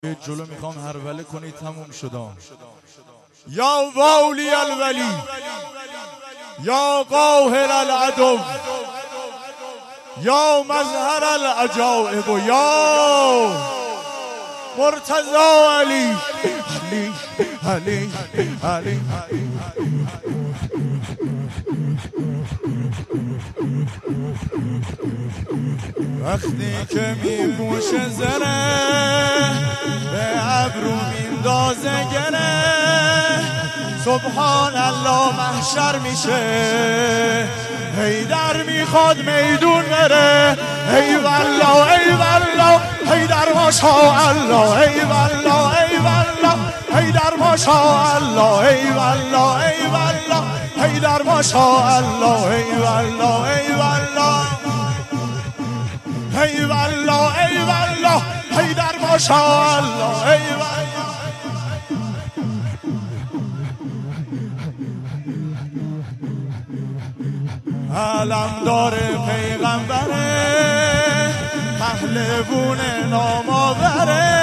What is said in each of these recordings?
جلو میخوام هروله کنی تموم شدم. یا والی الولی یا قاهر العدو یا مظهر العجائب یا مرتضی علی علی علی علی. وقتی که میپوشه زره به ابرو میندازه گره، سبحان الله محشر میشه، حیدر میخواد میدون بره. ای والله ای والله حیدر ماشاءالله، ای والله ای والله حیدر ماشاءالله، ای والله ای والله حیدر ماشاءالله، ای والله ای والله ای والله ای والله حیدر ماشاءالله، ای والله. علمدار پیغمبره، پهلوون نامآوره،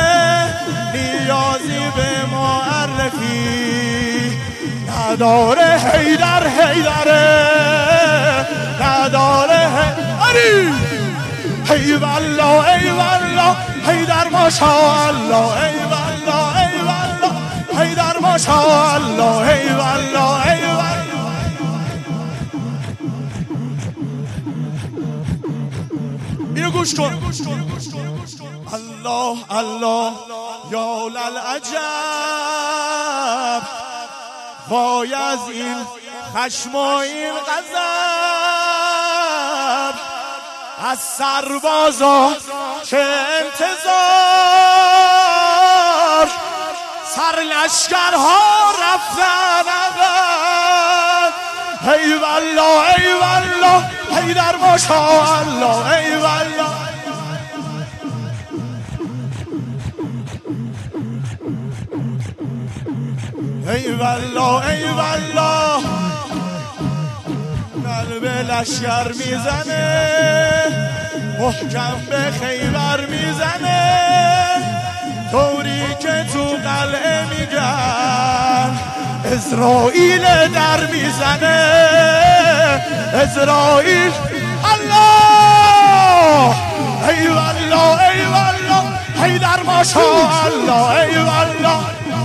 نیازی به معرفی نداره. حیدر حیدره نداره علی. ای والله ای والله حیدر ماشاءالله، ای والله ای والله حیدر ماشاءالله، ای والله ای والله. اینو گوش کن. الله الله یا للعجب، وای از این خشم و این غضب، از سربازا چه انتظار، سرلشکرها رفتن عقب. ای والله ای والله حیدر ماشاءالله، ای والله. ای والله ای والله قلب لشکر میزنه، محکم به خیبر میزنه، طوری که تو قلعه میگن اسرائیل در میزنه. اسرائیل الله. ای والله ای والله حیدر ماشاءالله، ای والله.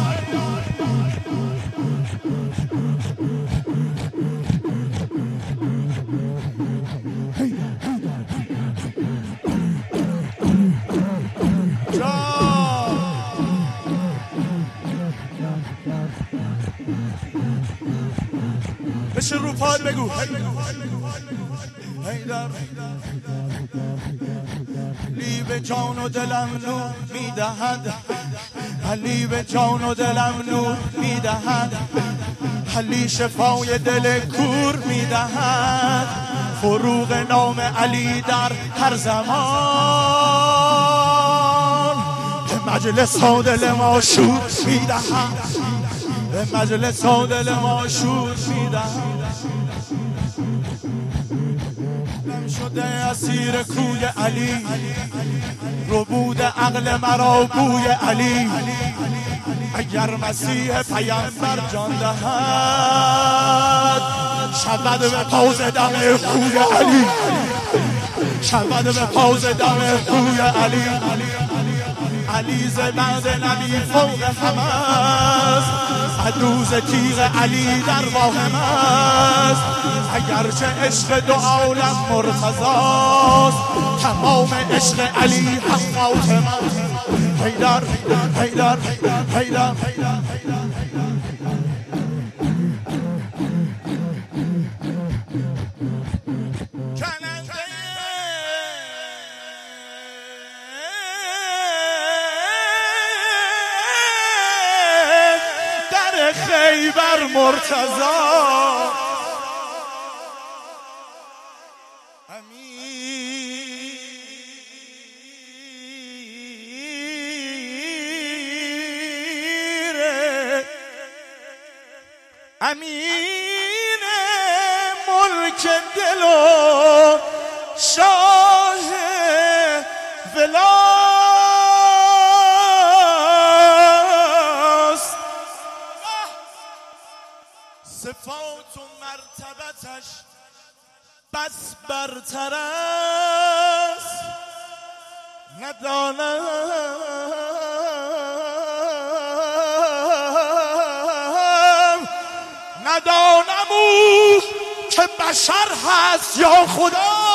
بشه رو پاد بگو حیدر. علی به جان و دلم نور میدهد، علی به جان و دلم نور میدهد، علی شفای دل کور میدهد، فروغ نام علی در هر زمان، به مجلس ها دل ما شور میدهد، به مجلس ها دل ما شور میدهد. شده اسیر کوی علی، ربود عقل مرا بوی علی. اگر مسیح پیامبر جان دهد، شود به پاز دم خوی علی، شود به پاز دم خوی علی. علی ز بعد نبی فوق همه است، عدوز تیغ علی در واهم است. اگرچه عشق دو عالم مرتضاست، تمام عشق علی هم فاطمه است. حیدر حیدر حیدر خیبر مرتضی امین ملک دل و شاه ولایت صفات و مرتبتش بس برتر است، ندانم او که بشر هست یا خدا.